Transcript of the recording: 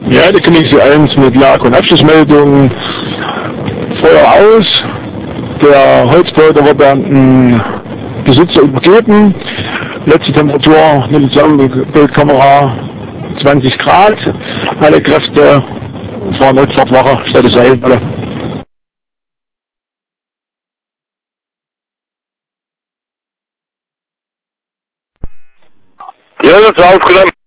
Ja, die Königse 1 mit Lag- und Abschlussmeldungen. Feuer aus. Der Holzbeuter wird an den Besitzer übergeben. Letzte Temperatur mit der Zusammenbildkamera 20 Grad. Alle Kräfte fahren Notfahrtwache, Stadt Seilwelle. Ja, das ist aufgenommen.